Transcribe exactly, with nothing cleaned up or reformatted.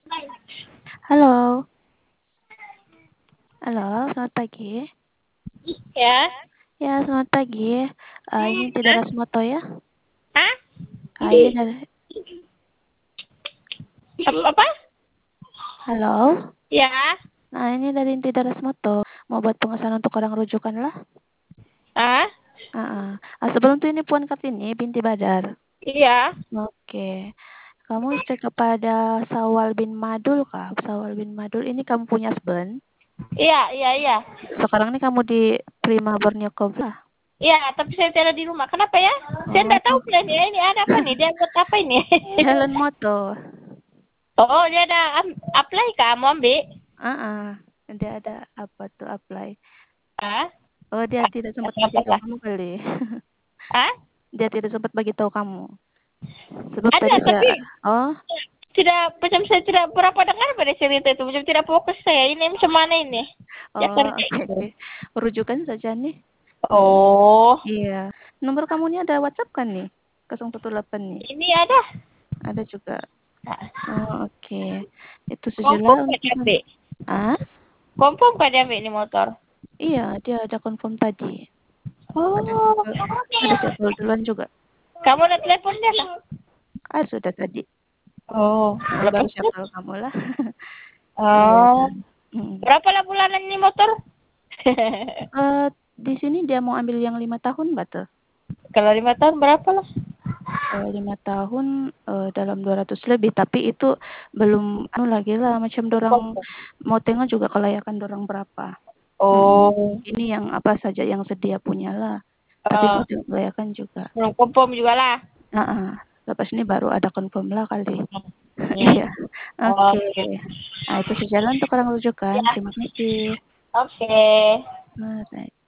Halo. Halo, selamat pagi. Ya. Ya, selamat pagi. Uh, ini tidak Rasmoto ya? Hah? Uh, ini dari... Apa? Halo. Ya. Nah, ini dari Tidak Rasmoto. Mau buat pengesahan untuk orang rujukan lah. Ah? Uh -uh. Uh, sebelum itu ini Puan Kartini binti Badar. Iya. Oke. Kamu cek kepada Sawal bin Madul kah? Sawal bin Madul ini kamu punya husband? Iya, iya, iya. Sekarang ini kamu di Prima Borneo Cobra? Iya, tapi saya tidak di rumah. Kenapa ya? Saya Oh. tidak tahu plan ya. Ini ada apa nih? Dia buat apa ini? Jalan motor. Oh, dia ada apply kah? Mau ambil? Ah, uh -uh. Dia ada apa tuh apply? Ah? Oh, dia tidak sempat bagi Apa tahu lah? kamu kali. Ah? Dia tidak sempat bagi tahu kamu. Sebab Ada, tadi saya, tapi oh, tidak, macam saya tidak berapa dengar pada cerita itu. Macam tidak fokus saya. Ini macam mana ini? Ya oh, kerja oke, itu. oke. Rujukan saja nih. Oh. Iya. Nomor kamu ini ada WhatsApp kan nih? nol satu delapan nih. Ini ada. Ada juga. Oh, oke. Okay. Itu Confirm sajalah kah untuk dia ambil? ah? Confirm kah dia ambil ini motor? Iya, dia ada confirm tadi. Ada Oh. jadwal, ada jadwal duluan juga. Kamu ada telepon dia lah? Ah, sudah tadi. Oh, Nah, baru lepas itu? jadwal kamu lah. Iya. Oh, Mm. berapa lah bulanan ini motor? Uh, di sini dia mau ambil yang lima tahun, betul? Kalau lima tahun berapa lah? Uh, lima tahun uh, dalam dua ratus lebih, tapi itu belum anu lagi lah, macam dorang mau tengok juga kelayakan dorang berapa. Mm-mm. Oh, Ini yang apa saja yang sedia punya lah, tapi uh, mau tengok kelayakan juga. belum confirm juga lah. Uh-uh. Lepas ini baru ada confirm lah kali. Hmm. Iya, oke. Oke. Okay. Nah, itu sejalan untuk orang rujukan. Ya, Terima kasih. oke. Alright.